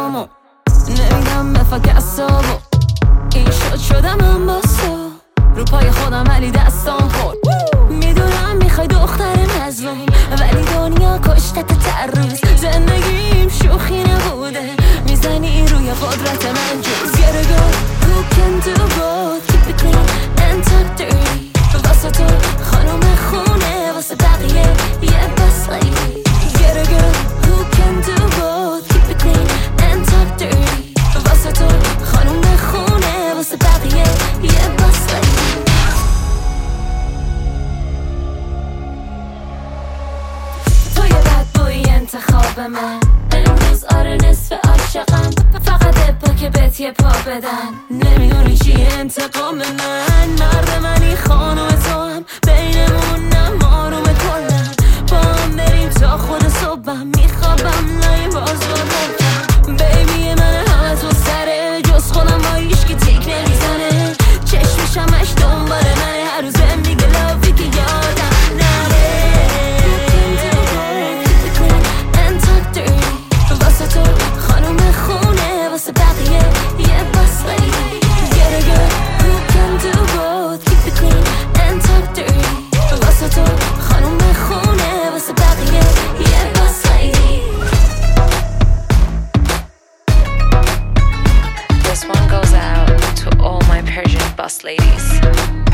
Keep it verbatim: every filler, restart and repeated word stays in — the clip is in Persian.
دستامو نمیدم به فکر اصابو این شد شدم من با تو رو پای خودم ولی دستام خورد میدونم میخوای دختر مظلوم ولی دنیا کشتت تر روز زندگیم شوخی نبوده میزنی روی قدرت من جز Get a girl who can do both Keep it clean and talk dirty واسه تو خانوم خونه واسه بقیه یه بس lady Get a girl who can do both Keep it clean and talk dirty واسه تو خانوم خونه واسه بقیه یه بس lady تو یه بد بوی انتخاب من امروز آره نصف عاشقم فقط با که بهت یه پا بدن نمیدونی چیه انتقام من مرد منی خانوم تو هم بینمونم آروم کلم با هم بریم تا خود صبحم میخوابم نایی باز بودم بیبی من همه تو سره جز خودم با ایشکی تیک نمیزنه چشمش همش دنبال منه هر روز بهم میگه لافی که یادم نره واسه تو خانوم خونه واسه بقیه یه بس lady Get a girl who can do both Keep it clean and talk dirty واسه تو خانوم خونه واسه بقیه یه بس lady This one goes out to all my Persian boss ladies